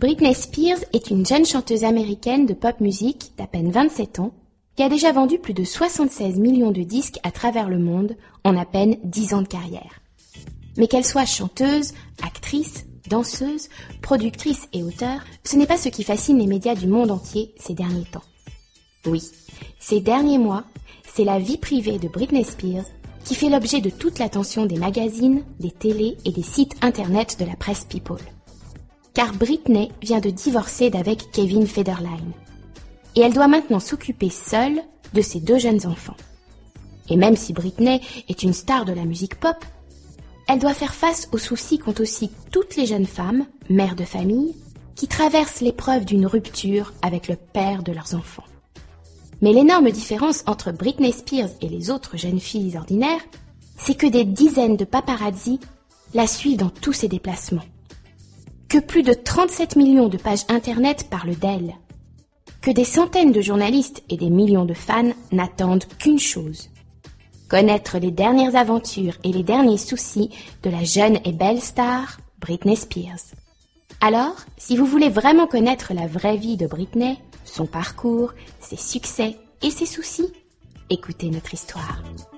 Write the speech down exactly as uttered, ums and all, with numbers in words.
Britney Spears est une jeune chanteuse américaine de pop music d'à peine vingt-sept ans qui a déjà vendu plus de soixante-seize millions de disques à travers le monde en à peine dix ans de carrière. Mais qu'elle soit chanteuse, actrice, danseuse, productrice et auteure, ce n'est pas ce qui fascine les médias du monde entier ces derniers temps. Oui, ces derniers mois, c'est la vie privée de Britney Spears qui fait l'objet de toute l'attention des magazines, des télés et des sites internet de la presse people. Car Britney vient de divorcer d'avec Kevin Federline. Et elle doit maintenant s'occuper seule de ses deux jeunes enfants. Et même si Britney est une star de la musique pop, elle doit faire face aux soucis qu'ont aussi toutes les jeunes femmes, mères de famille, qui traversent l'épreuve d'une rupture avec le père de leurs enfants. Mais l'énorme différence entre Britney Spears et les autres jeunes filles ordinaires, c'est que des dizaines de paparazzi la suivent dans tous ses déplacements. Que plus de trente-sept millions de pages internet parlent d'elle. Que des centaines de journalistes et des millions de fans n'attendent qu'une chose. Connaître les dernières aventures et les derniers soucis de la jeune et belle star Britney Spears. Alors, si vous voulez vraiment connaître la vraie vie de Britney, son parcours, ses succès et ses soucis, écoutez notre histoire.